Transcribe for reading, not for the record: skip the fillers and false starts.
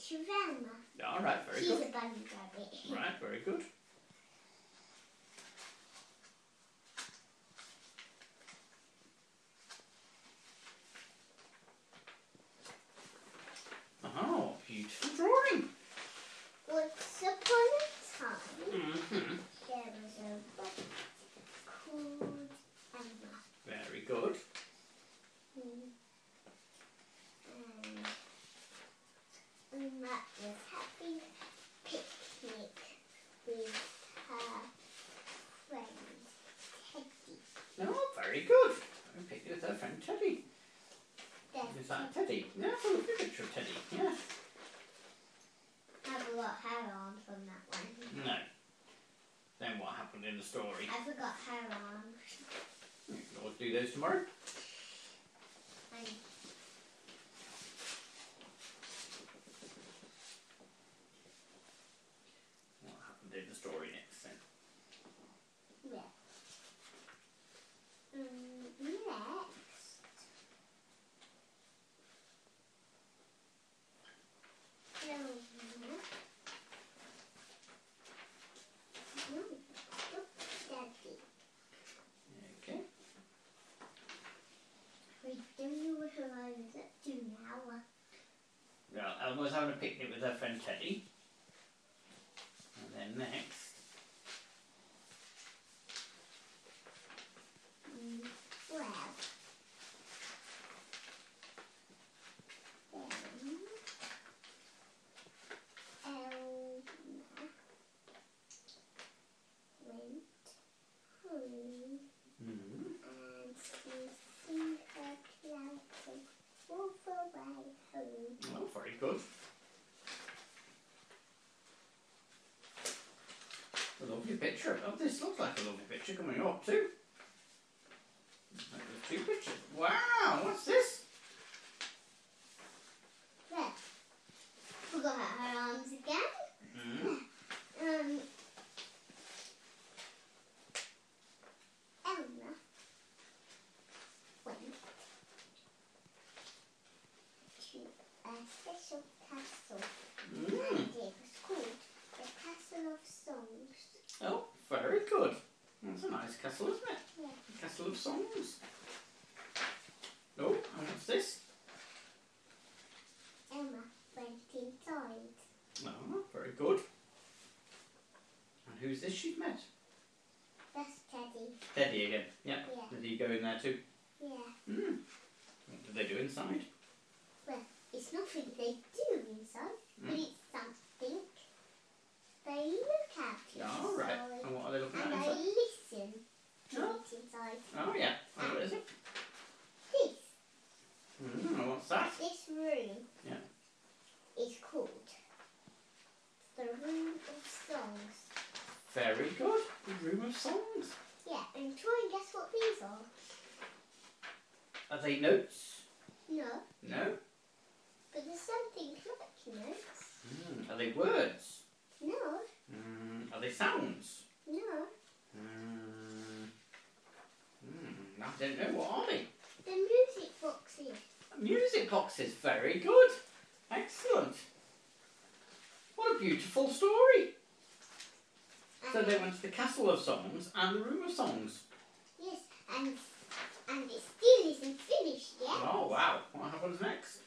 picture of Elma. All right, very She's good. She's a bunny rabbit. Right, very good. Oh, beautiful drawing. Once upon a time, Mm-hmm. there was a rabbit called Elma. Very good. And Elma was having a picnic with her friend Teddy. Oh, very good. I picked it with her friend Teddy. Then Is that Teddy? Yeah, that's a lovely picture of Teddy. Yeah. I forgot her arm from that one. No. Then what happened in the story? I forgot her arm. You can always do those tomorrow. And What happened in the story next then? yeah. Next. Daddy. Okay. We don't know what her eyes up to now. Well, Elma's having a picnic with her friend Teddy. And then next. Well. Then Elma went home and she seen her cloud walk away home. Oh, very good. A lovely picture. Oh, this looks like a lovely picture coming up too. There's two pictures. Wow, what's this? There. Forgot her arms again. Elma went to a special castle. And it was called the Castle of Songs. Oh, very good. That's a nice castle, isn't it? Yeah. The Castle of Songs. Oh, and what's this? Elma went inside. Oh, very good. And who's this she's met? That's Teddy. Teddy again. Yeah. Yeah. Did he go in there too? Yeah. What did they do inside? Well, it's nothing they do inside, but it's something they look at inside. All right. And what are they looking at And they inside? listen to Oh. it inside. Oh, yeah. And what is it? This. And what's that? This room Yeah. is called the Room of Songs. Very good. The Room of Songs. Yeah, and try and guess what these are. Are they notes? No, No. but there's something like notes. Are they words? No, Are they sounds? no, I don't know. What are they? they're music boxes. Music boxes. Very good. Excellent. What a beautiful story. So they went to the Castle of Songs and the Room of Songs. Yes, and it still isn't finished yet. Oh, wow. What happens next?